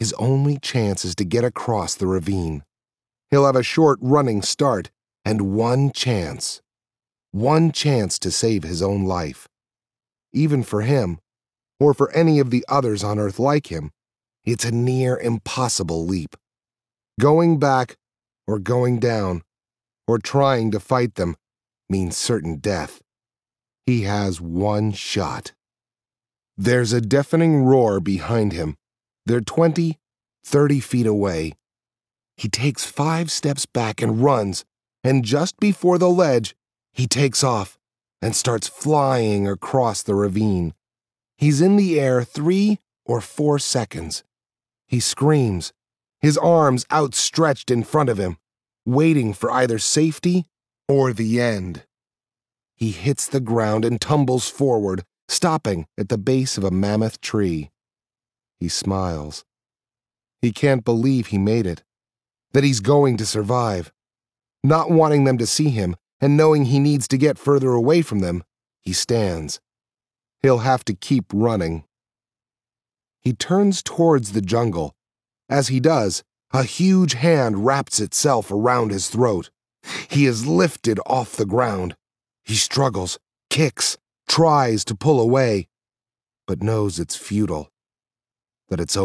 His only chance is to get across the ravine. He'll have a short running start and one chance to save his own life. Even for him, or for any of the others on Earth like him, it's a near impossible leap. Going back, or going down, or trying to fight them means certain death. He has one shot. There's a deafening roar behind him. They're 20, 30 feet away. He takes 5 steps back and runs, and just before the ledge, he takes off and starts flying across the ravine. He's in the air 3 or 4 seconds. He screams, his arms outstretched in front of him, waiting for either safety or the end. He hits the ground and tumbles forward, stopping at the base of a mammoth tree. He smiles. He can't believe he made it, that he's going to survive. Not wanting them to see him and knowing he needs to get further away from them, he stands. He'll have to keep running. He turns towards the jungle. As he does, a huge hand wraps itself around his throat. He is lifted off the ground. He struggles, kicks, tries to pull away, but knows it's futile, that it's over.